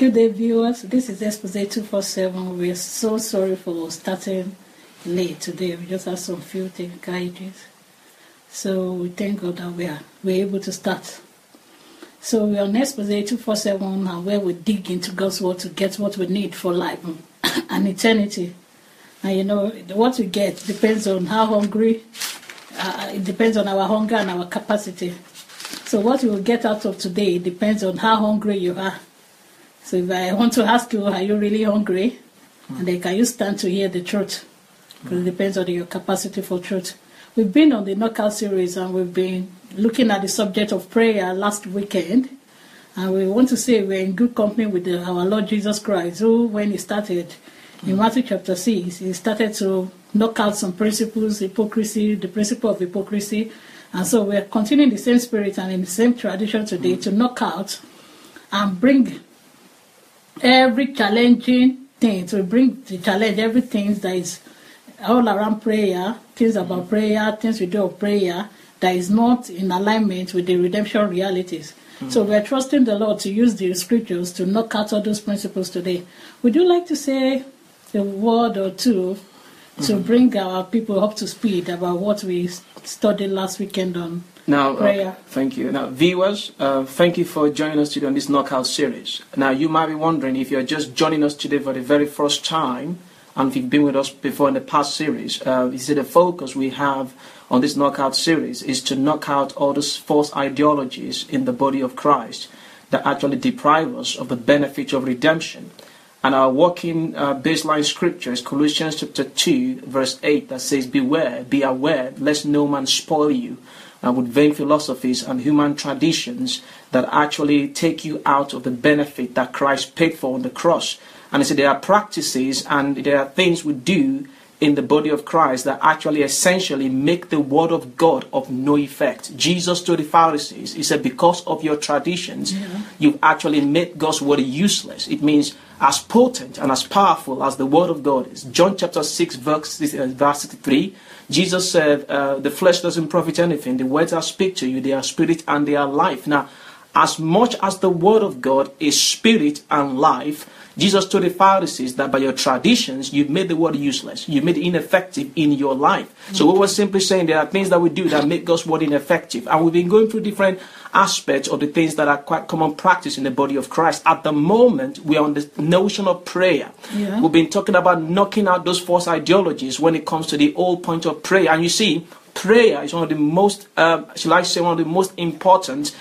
Good day, viewers. This is Expose 247. We're so sorry for starting late today. We just had some few technical issues. So we thank God that we're able to start. So we're on Expose 247 now, where we dig into God's word to get what we need for life and eternity. And you know, what we get depends on how hungry, it depends on our hunger and our capacity. So what we will get out of today depends on how hungry you are. So if I want to ask you, are you really hungry? And then can you stand to hear the truth? Because it depends on your capacity for truth. We've been on the Knockout series and we've been looking at the subject of prayer last weekend. And we want to say we're in good company with our Lord Jesus Christ, who, when he started in Matthew chapter 6, he started to knock out some principles, hypocrisy, the principle of hypocrisy. And so we're continuing the same spirit and in the same tradition today to knock out and bring every challenging thing, to bring to challenge everything that is all around prayer, things about prayer, things we do of prayer that is not in alignment with the redemption realities. So we're trusting the Lord to use the scriptures to knock out all those principles today. Would you like to say a word or two to bring our people up to speed about what we studied last weekend on prayer? Thank you. Now, viewers, thank you for joining us today on this Knockout series. Now, you might be wondering if you're just joining us today for the very first time, and if you've been with us before in the past series, you see the focus we have on this Knockout series is to knock out all those false ideologies in the body of Christ that actually deprive us of the benefit of redemption. And our working baseline scripture is Colossians chapter 2, verse 8, that says, "Beware, be aware, lest no man spoil you with vain philosophies and human traditions that actually take you out of the benefit that Christ paid for on the cross." And so there are practices and there are things we do in the body of Christ that actually essentially make the word of God of no effect. Jesus told the Pharisees, he said, because of your traditions, you've actually made God's word useless. It means as potent and as powerful as the word of God is. John chapter 6, verse 63, Jesus said, the flesh doesn't profit anything. The words I speak to you, they are spirit and they are life. Now, as much as the word of God is spirit and life, Jesus told the Pharisees that by your traditions, you've made the word useless. You made it ineffective in your life. So we were simply saying there are things that we do that make God's word ineffective. And we've been going through different aspects of the things that are quite common practice in the body of Christ. At the moment, we are on the notion of prayer. We've been talking about knocking out those false ideologies when it comes to the whole point of prayer. And you see, prayer is one of the most, shall I say, one of the most important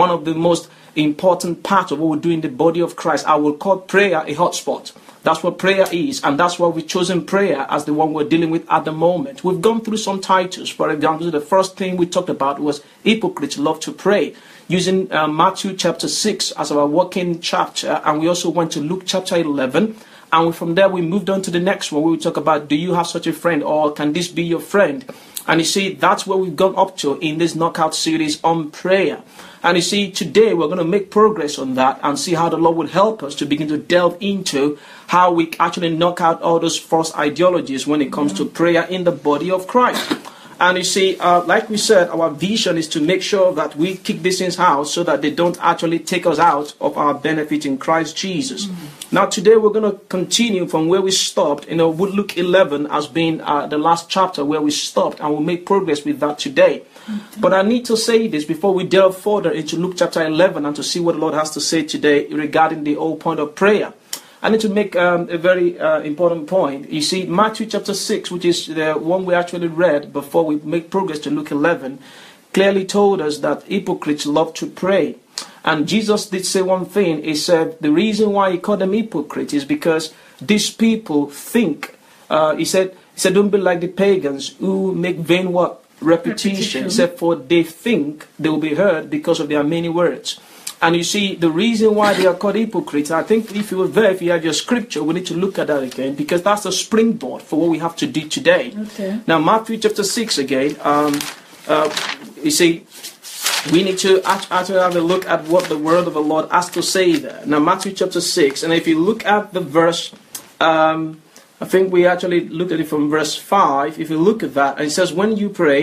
part of what we do in the body of Christ. I will call prayer a hotspot. That's what prayer is, and that's why we've chosen prayer as the one we're dealing with at the moment. We've gone through some titles. For example, the first thing we talked about was hypocrites love to pray, using Matthew chapter 6 as our working chapter, and we also went to Luke chapter 11, and from there we moved on to the next one where we talk about, do you have such a friend, or can this be your friend? And you see, that's where we've gone up to in this Knockout series on prayer. And you see, today we're going to make progress on that and see how the Lord will help us to begin to delve into how we actually knock out all those false ideologies when it comes to prayer in the body of Christ. And you see, like we said, our vision is to make sure that we kick these things out so that they don't actually take us out of our benefit in Christ Jesus. Now, today we're going to continue from where we stopped. You know, Luke 11 has been the last chapter where we stopped, and we'll make progress with that today. But I need to say this before we delve further into Luke chapter 11 and to see what the Lord has to say today regarding the whole point of prayer. I need to make a very important point. You see, Matthew chapter 6, which is the one we actually read before we make progress to Luke 11, clearly told us that hypocrites love to pray. And Jesus did say one thing. He said the reason why he called them hypocrites is because these people think, he said, don't be like the pagans who make vain what? Repetition. He said, for they think they will be heard because of their many words. And you see, the reason why they are called hypocrites, I think if you were there, if you had your scripture, we need to look at that again, because that's the springboard for what we have to do today. Now, Matthew chapter 6 again, you see, we need to actually have a look at what the word of the Lord has to say there. Now, Matthew chapter 6, and if you look at the verse, I think we actually looked at it from verse 5. If you look at that, and it says, when you pray,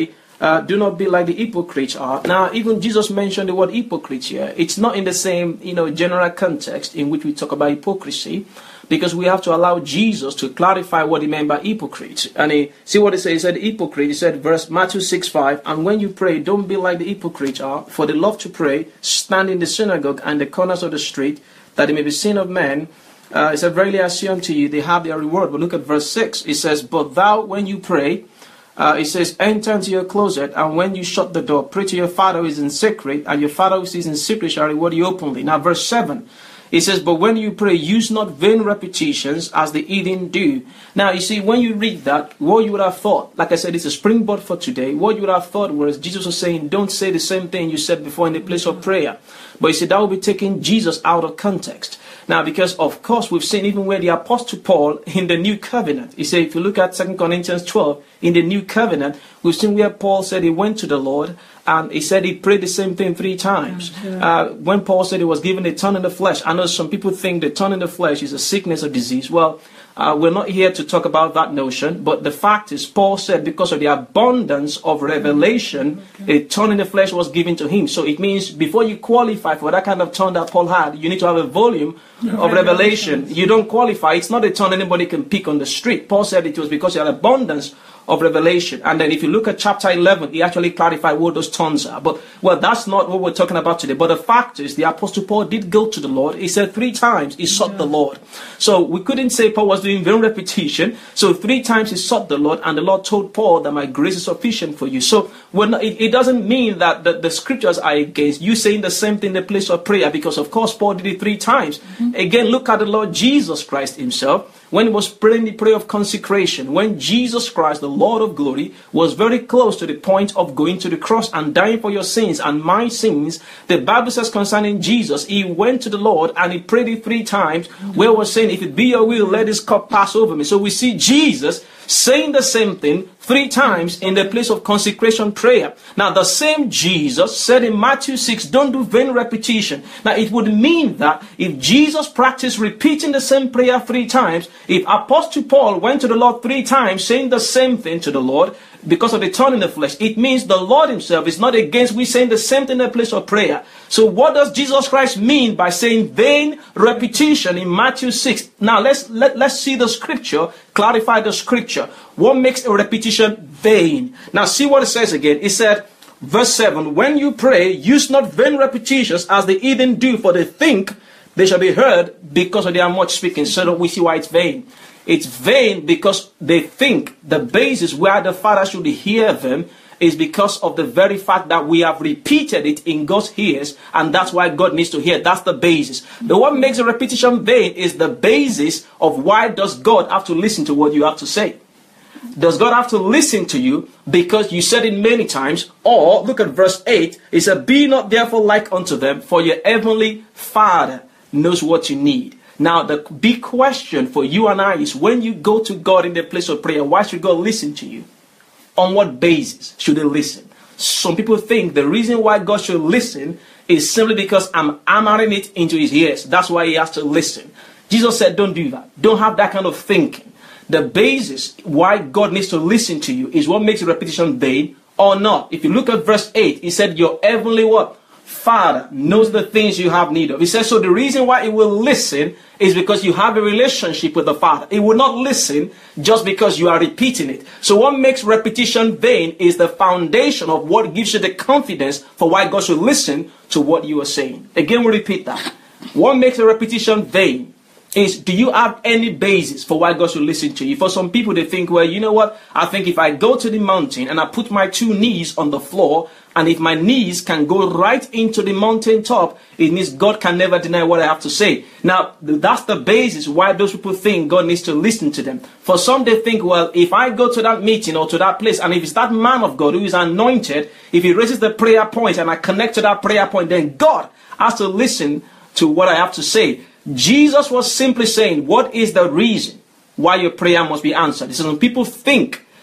do not be like the hypocrites are. Now, even Jesus mentioned the word hypocrite here. It's not in the same, general context in which we talk about hypocrisy, because we have to allow Jesus to clarify what he meant by hypocrite. And see what he said? He said hypocrite. He said, verse Matthew 6:5, and when you pray, don't be like the hypocrites are, for they love to pray, stand in the synagogue and the corners of the street, that it may be seen of men. He said, verily I say unto you, they have their reward. But look at verse 6. It says, but thou, when you pray, it says, enter into your closet, and when you shut the door, pray to your Father who is in secret, and your Father who sees in secret shall reward you openly. Now, verse 7. It says, but when you pray, use not vain repetitions as the heathen do. Now, you see, when you read that, what you would have thought, like I said, it's a springboard for today. What you would have thought was Jesus was saying, don't say the same thing you said before in the place of prayer. But you see, that will be taking Jesus out of context. Now, because of course, we've seen even where the Apostle Paul in the New Covenant, he said, if you look at 2 Corinthians 12, in the New Covenant, we've seen where Paul said he went to the Lord, and he said he prayed the same thing 3 times. When Paul said he was given a thorn in the flesh, I know some people think the thorn in the flesh is a sickness or disease. Well, we're not here to talk about that notion, but the fact is, Paul said because of the abundance of revelation, a thorn in the flesh was given to him. So it means before you qualify for that kind of thorn that Paul had, you need to have a volume of revelation. You don't qualify. It's not a thorn anybody can pick on the street. Paul said it was because he had abundance of revelation. And then if you look at chapter 11, he actually clarified what those tongues are. But, well, that's not what we're talking about today. But the fact is, the Apostle Paul did go to the Lord. He said 3 times he sought the Lord. So we couldn't say Paul was doing vain repetition. So 3 times he sought the Lord, and the Lord told Paul that my grace is sufficient for you. So it doesn't mean that the scriptures are against you saying the same thing in the place of prayer, because of course Paul did it 3 times. Again, look at the Lord Jesus Christ himself. When he was praying the prayer of consecration, when Jesus Christ, the Lord of glory, was very close to the point of going to the cross and dying for your sins and my sins, the Bible says concerning Jesus, he went to the Lord and he prayed it 3 times, where he was saying, if it be your will, let this cup pass over me. So we see Jesus saying the same thing 3 times in the place of consecration prayer. Now, the same Jesus said in Matthew 6, don't do vain repetition. Now, it would mean that if Jesus practiced repeating the same prayer 3 times, if Apostle Paul went to the Lord 3 times saying the same thing to the Lord because of the thorn in the flesh, it means the Lord himself is not against we saying the same thing in the place of prayer. So what does Jesus Christ mean by saying vain repetition in Matthew 6? Now let's see the scripture, clarify the scripture. What makes a repetition vain? Now see what it says again. It said, verse 7, when you pray, use not vain repetitions as the heathen do, for they think they shall be heard because of their much speaking. So that we see why it's vain. It's vain because they think the basis where the Father should hear them is because of the very fact that we have repeated it in God's ears, and that's why God needs to hear. That's the basis. The what makes a repetition vain is the basis of why does God have to listen to what you have to say. Does God have to listen to you because you said it many times? Or, look at verse 8, it said, be not therefore like unto them, for your heavenly Father knows what you need. Now, the big question for you and I is, when you go to God in the place of prayer, why should God listen to you? On what basis should they listen? Some people think the reason why God should listen is simply because I'm hammering it into his ears. That's why he has to listen. Jesus said, don't do that. Don't have that kind of thinking. The basis why God needs to listen to you is what makes a repetition vain or not. If you look at verse 8, he said, your heavenly what? Father knows the things you have need of. He says, so the reason why he will listen is because you have a relationship with the Father. He will not listen just because you are repeating it. So what makes repetition vain is the foundation of what gives you the confidence for why God should listen to what you are saying. Again, we repeat that. What makes a repetition vain is, do you have any basis for why God should listen to you? For some people, they think, well, you know what? I think if I go to the mountain and I put my 2 knees on the floor, and if my knees can go right into the mountain top, it means God can never deny what I have to say. Now, that's the basis why those people think God needs to listen to them. For some, they think, well, if I go to that meeting or to that place, and if it's that man of God who is anointed, if he raises the prayer point and I connect to that prayer point, then God has to listen to what I have to say. Jesus was simply saying, what is the reason why your prayer must be answered? He says, when people think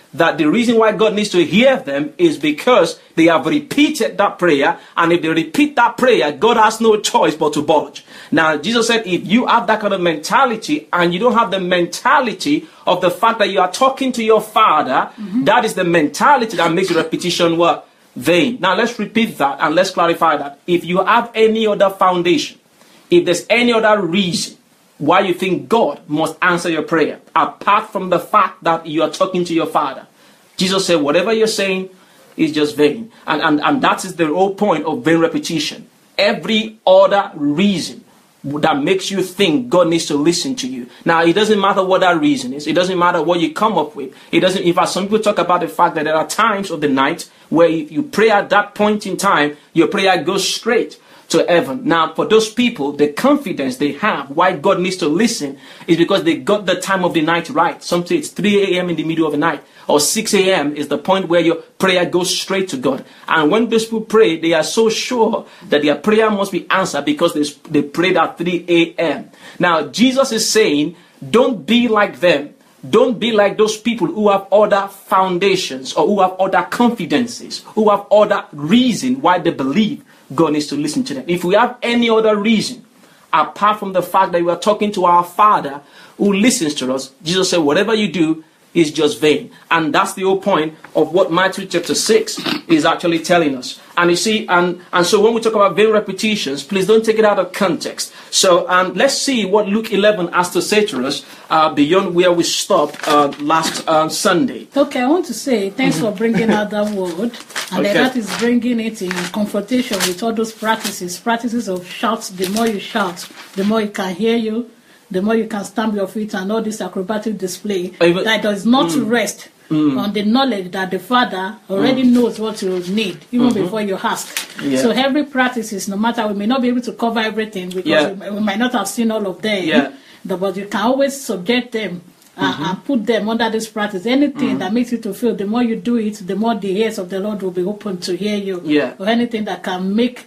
that the reason why God needs to hear them is because they have repeated that prayer. And if they repeat that prayer, God has no choice but to budge. Now, Jesus said, if you have that kind of mentality and you don't have the mentality of the fact that you are talking to your Father, that is the mentality that makes repetition what? Vain. Now, let's repeat that and let's clarify that. If you have any other foundation, if there's any other reason why you think God must answer your prayer, apart from the fact that you are talking to your Father, Jesus said, whatever you're saying is just vain. And that is the whole point of vain repetition. Every other reason that makes you think God needs to listen to you. Now, it doesn't matter what that reason is. It doesn't matter what you come up with. It doesn't. In fact, some people talk about the fact that there are times of the night where if you pray at that point in time, your prayer goes straight to heaven. Now, for those people, the confidence they have why God needs to listen is because they got the time of the night right. Sometimes it's 3 a.m. in the middle of the night, or 6 a.m. is the point where your prayer goes straight to God. And when those people pray, they are so sure that their prayer must be answered because they prayed at 3 a.m. Now, Jesus is saying, don't be like them. Don't be like those people who have other foundations or who have other confidences, who have other reason why they believe God needs to listen to them. If we have any other reason, apart from the fact that we are talking to our Father who listens to us, Jesus said, whatever you do is just vain. And that's the whole point of what Matthew chapter 6 is actually telling us. And you see, and so when we talk about vain repetitions, please don't take it out of context. So let's see what Luke 11 has to say to us beyond where we stopped last Sunday. Okay, I want to say thanks for bringing out that word. And then that is bringing it in confrontation with all those practices of shouts. The more you shout, the more you can hear you, the more you can stamp your feet and all this acrobatic display that does not rest on the knowledge that the Father already knows what you need even before you ask. Yeah. So every practice is, no matter, we may not be able to cover everything because we might not have seen all of them, but you can always subject them and put them under this practice. Anything that makes you to feel the more you do it, the more the ears of the Lord will be open to hear you. Yeah. Or anything that can make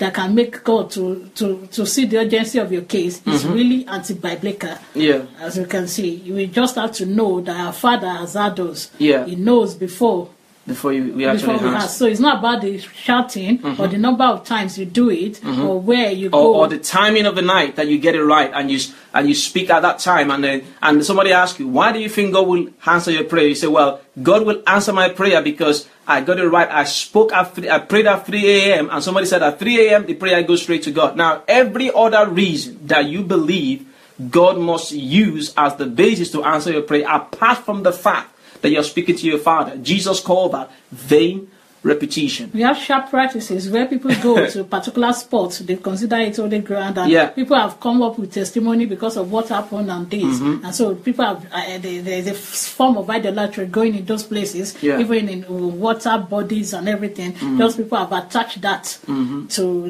God to see the urgency of your case is really anti-biblical. Yeah. As you can see, you just have to know that our Father has had us. Yeah. He knows before we actually ask. So it's not about the shouting or the number of times you do it or where you go. Or the timing of the night that you get it right and you speak at that time and somebody asks you, why do you think God will answer your prayer? You say, well, God will answer my prayer because I got it right. I prayed at 3 a.m. and somebody said at 3 a.m. the prayer goes straight to God. Now, every other reason that you believe God must use as the basis to answer your prayer, apart from the fact that you're speaking to your Father, Jesus called that vain repetition. We have sharp practices where people go to particular spots, they consider it holy ground, and people have come up with testimony because of what happened and this. And so people have there's a form of idolatry going in those places, even in water bodies and everything. Those people have attached that to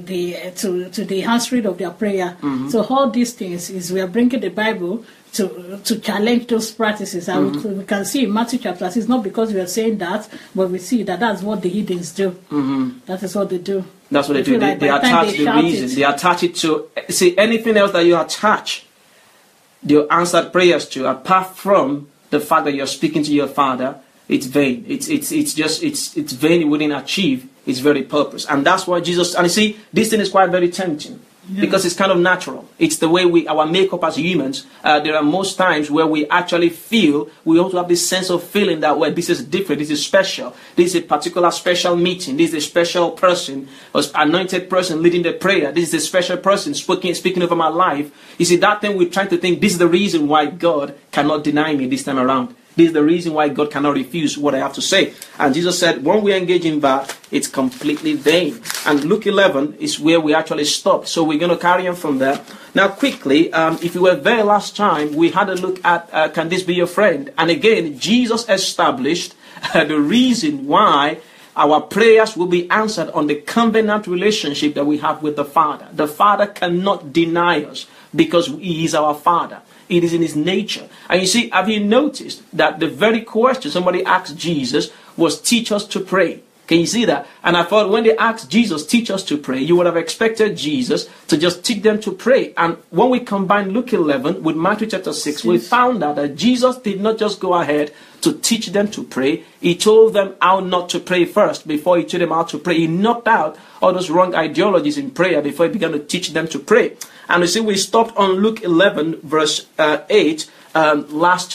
the answering of their prayer. So all these things is we are bringing the Bible to challenge those practices. And we can see in Matthew chapter 6, not because we are saying that, but we see that that's what the heathens do. That is what they do. That's what they do. They attach the reason. They attach it to, see, anything else that you attach your answered prayers to, apart from the fact that you're speaking to your Father, it's vain. It's vain. It wouldn't achieve its very purpose. And that's why Jesus, and you see, this thing is quite very tempting. Because it's kind of natural. It's the way our makeup as humans. There are most times where we actually feel, we also have this sense of feeling that, well, this is different, this is special. This is a particular special meeting. This is a special person, or anointed person leading the prayer. This is a special person speaking over my life. You see, that thing we're trying to think, this is the reason why God cannot deny me this time around. This is the reason why God cannot refuse what I have to say. And Jesus said, when we engage in that, it's completely vain. And Luke 11 is where we actually stopped. So we're going to carry on from there. Now, quickly, if you were there last time, we had a look at Can This Be Your Friend? And again, Jesus established the reason why our prayers will be answered on the covenant relationship that we have with the Father. The Father cannot deny us because He is our Father. It is in His nature. And you see, have you noticed that the very question somebody asked Jesus was, teach us to pray? Can you see that? And I thought when they asked Jesus, teach us to pray, you would have expected Jesus to just teach them to pray. And when we combine Luke 11 with Matthew chapter 6, we found out that Jesus did not just go ahead to teach them to pray. He told them how not to pray first before he told them how to pray. He knocked out all those wrong ideologies in prayer before he began to teach them to pray. And you see, we stopped on Luke 11 verse 8 last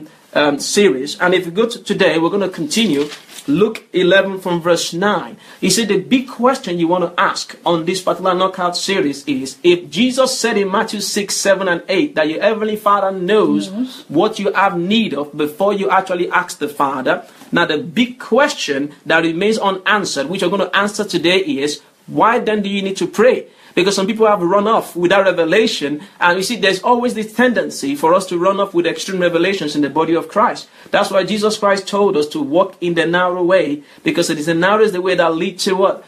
series. And if you go to today, we're going to continue Luke 11 from verse 9. He said the big question you want to ask on this particular knockout series is, if Jesus said in Matthew 6, 7 and 8 that your Heavenly Father knows what you have need of before you actually ask the Father. Now the big question that remains unanswered, which we're going to answer today, is why then do you need to pray? Because some people have run off with that revelation. And you see, there's always this tendency for us to run off with extreme revelations in the body of Christ. That's why Jesus Christ told us to walk in the narrow way. Because it is the narrow is the way that leads to what?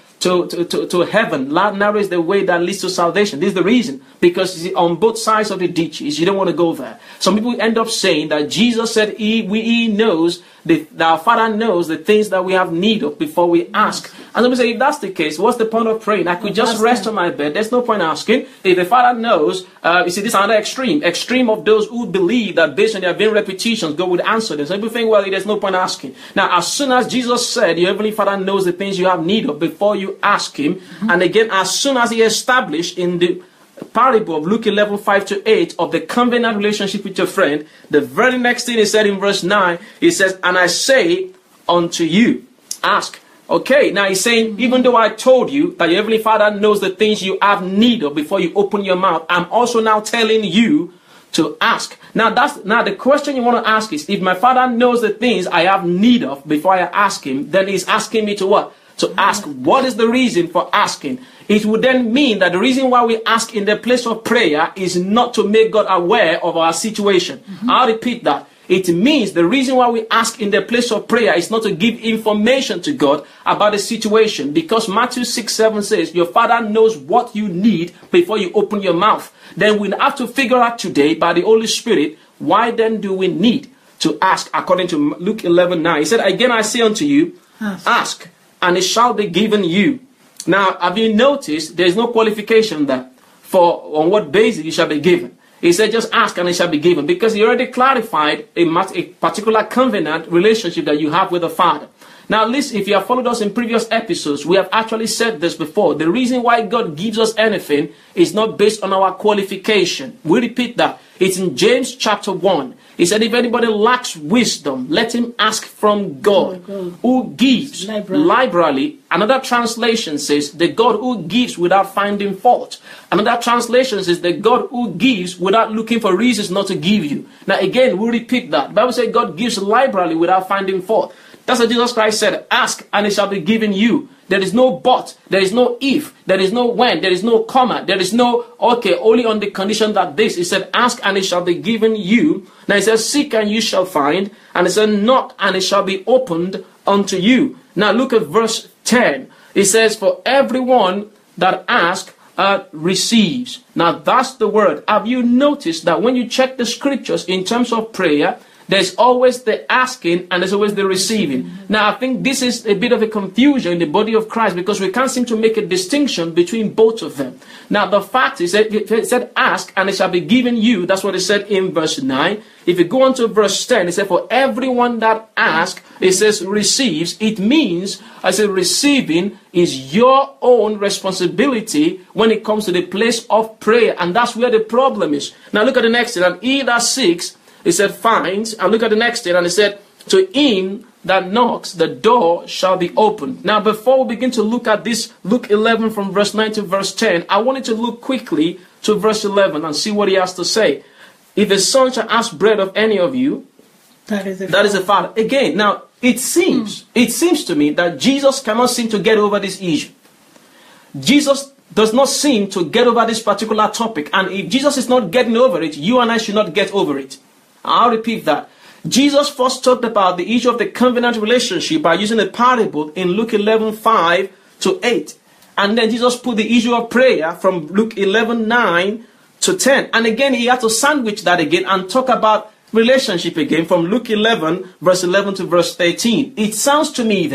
To heaven. Narrow is the way that leads to salvation. This is the reason. Because on both sides of the ditches, you don't want to go there. Some people end up saying that Jesus said he knows, that our Father knows the things that we have need of before we ask. And some people say, if that's the case, what's the point of praying? I could just rest on my bed. There's no point asking. If the Father knows, you see, this is another extreme of those who believe that based on their vain repetitions, God would answer them. Some people think, well, there's no point asking. Now, as soon as Jesus said, your Heavenly Father knows the things you have need of before you ask him, and again, as soon as he established in the parable of Luke 11, 5 to 8 of the covenant relationship with your friend, the very next thing he said in verse 9, he says, and I say unto you, ask. Okay, now he's saying, even though I told you that your Heavenly Father knows the things you have need of before you open your mouth, I'm also now telling you to ask. Now the question you want to ask is, if my Father knows the things I have need of before I ask him, then he's asking me to what? To ask. What is the reason for asking? It would then mean that the reason why we ask in the place of prayer is not to make God aware of our situation. I'll repeat that. It means the reason why we ask in the place of prayer is not to give information to God about the situation. Because Matthew 6, 7 says, your Father knows what you need before you open your mouth. Then we have to figure out today by the Holy Spirit, why then do we need to ask according to Luke 11, 9. He said, again I say unto you, ask, and it shall be given you. Now, have you noticed there's no qualification there for on what basis you shall be given? He said, just ask and it shall be given, because he already clarified a particular covenant relationship that you have with the Father. Now, listen, if you have followed us in previous episodes, we have actually said this before. The reason why God gives us anything is not based on our qualification. We repeat that. It's in James chapter 1. He said, if anybody lacks wisdom, let him ask from God, who gives liberally. Another translation says, the God who gives without finding fault. Another translation says, the God who gives without looking for reasons not to give you. Now again, we repeat that. The Bible says God gives liberally without finding fault. That's what Jesus Christ said. Ask and it shall be given you. There is no but. There is no if. There is no when. There is no comma. There is no okay, only on the condition that this. He said, ask and it shall be given you. Now he says, seek and you shall find. And he said, knock and it shall be opened unto you. Now look at verse 10. It says, for everyone that asks receives. Now that's the word. Have you noticed that when you check the scriptures in terms of prayer, there's always the asking and there's always the receiving. Now, I think this is a bit of a confusion in the body of Christ because we can't seem to make a distinction between both of them. Now, the fact is that it said, ask and it shall be given you. That's what it said in verse 9. If you go on to verse 10, it said, for everyone that asks, it says receives. It means, I said, receiving is your own responsibility when it comes to the place of prayer. And that's where the problem is. Now, look at the next thing. And he that seeks, it said, finds, and look at the next thing, and it said, to him that knocks, the door shall be opened. Now, before we begin to look at this, Luke 11 from verse 9 to verse 10, I wanted to look quickly to verse 11 and see what he has to say. If a son shall ask bread of any of you, that is the Father. Again, now, it seems to me that Jesus cannot seem to get over this issue. Jesus does not seem to get over this particular topic. And if Jesus is not getting over it, you and I should not get over it. I'll repeat that. Jesus first talked about the issue of the covenant relationship by using a parable in Luke 11, 5 to 8. And then Jesus put the issue of prayer from Luke 11, 9 to 10. And again, he had to sandwich that again and talk about relationship again from Luke 11, verse 11 to verse 13. It sounds to me then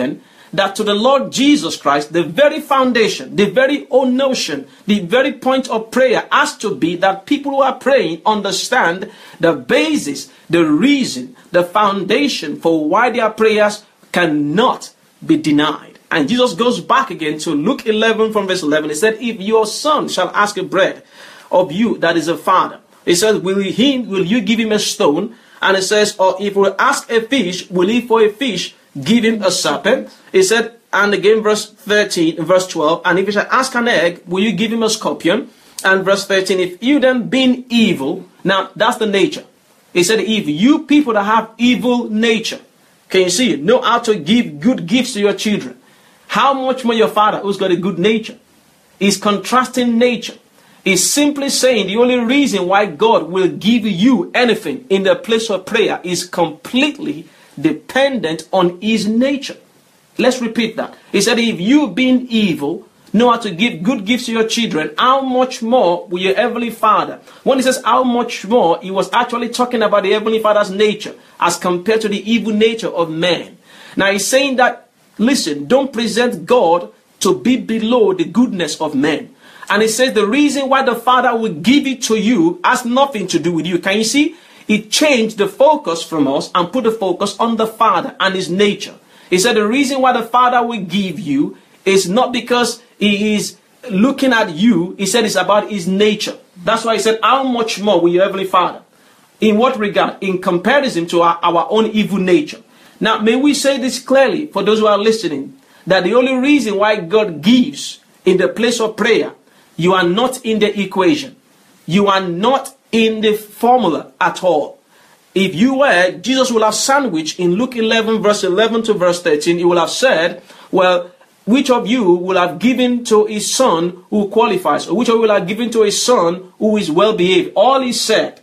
that to the Lord Jesus Christ, the very foundation, the very own notion, the very point of prayer has to be that people who are praying understand the basis, the reason, the foundation for why their prayers cannot be denied. And Jesus goes back again to Luke 11 from verse 11. He said, if your son shall ask a bread of you that is a father, he says, will you give him a stone? And it says, or if we ask a fish, will he for a fish give him a serpent? He said, and again verse 13, verse 12, and if he shall ask an egg, will you give him a scorpion? And verse 13, if you then being evil, now that's the nature. He said, if you people that have evil nature, can you see, know how to give good gifts to your children, how much more your Father who's got a good nature? He's contrasting nature. He's simply saying the only reason why God will give you anything in the place of prayer is completely dependent on his nature. Let's repeat that. He said, if you being evil know how to give good gifts to your children, how much more will your heavenly Father? When he says how much more, he was actually talking about the heavenly Father's nature as compared to the evil nature of man. Now he's saying that, listen, don't present God to be below the goodness of man. And he says the reason why the Father will give it to you has nothing to do with you. Can you see? It changed the focus from us and put the focus on the Father and his nature. He said the reason why the Father will give you is not because he is looking at you. He said it's about his nature. That's why he said, how much more will your heavenly Father? In what regard? In comparison to our own evil nature. Now, may we say this clearly for those who are listening, that the only reason why God gives in the place of prayer, you are not in the equation. You are not in the formula at all. If you were, Jesus will have sandwiched in Luke 11 verse 11 to verse 13. He will have said, well, which of you will have given to his son who qualifies? Or which of you will have given to his son who is well behaved? All he said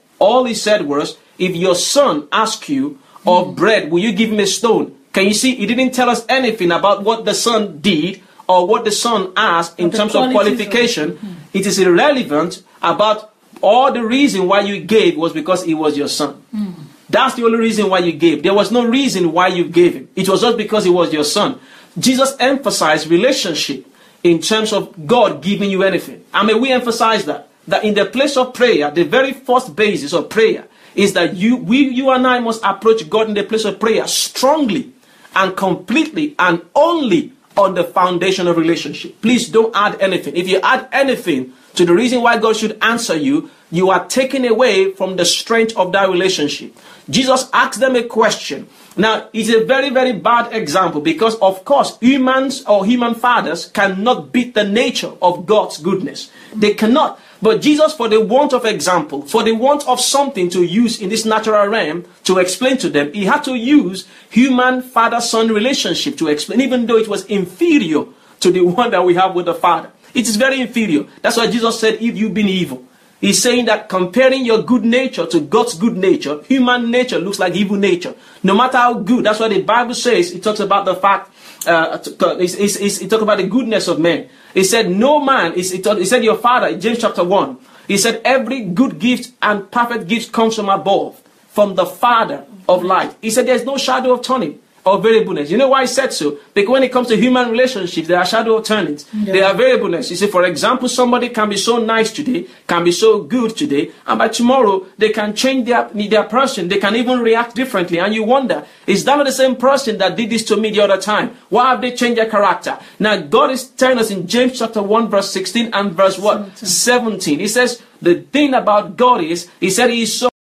was, if your son asks you of bread, will you give him a stone? Can you see? He didn't tell us anything about what the son did or what the son asked in terms of qualification. It is irrelevant about all the reason why you gave was because he was your son. That's the only reason why you gave. There was no reason why you gave him. It was just because he was your son. Jesus emphasized relationship in terms of God giving you anything. And may we emphasize that in the place of prayer, the very first basis of prayer is that you and I must approach God in the place of prayer strongly and completely and only on the foundation of relationship. Please don't add anything. If you add anything to the reason why God should answer you, you are taking away from the strength of that relationship. Jesus asked them a question. Now, it's a very, very bad example because, of course, humans or human fathers cannot beat the nature of God's goodness. They cannot. But Jesus, for the want of example, for the want of something to use in this natural realm to explain to them, he had to use human father-son relationship to explain, even though it was inferior to the one that we have with the Father. It is very inferior. That's why Jesus said, if you've been evil. He's saying that comparing your good nature to God's good nature, human nature looks like evil nature. No matter how good, that's why the Bible says, it talks about the fact, it talks about the goodness of men. He said, no man, he said your Father, in James chapter 1, he said, every good gift and perfect gift comes from above, from the Father of light. He said, there's no shadow of turning or variableness. You know why he said so? Because when it comes to human relationships, there are shadow of turnings. Yeah. There are variableness. You see, for example, somebody can be so nice today, can be so good today, and by tomorrow, they can change their person. They can even react differently. And you wonder, is that not the same person that did this to me the other time? Why have they changed their character? Now, God is telling us in James chapter 1, verse 16 and verse what? 17. He says, the thing about God is, he said he is so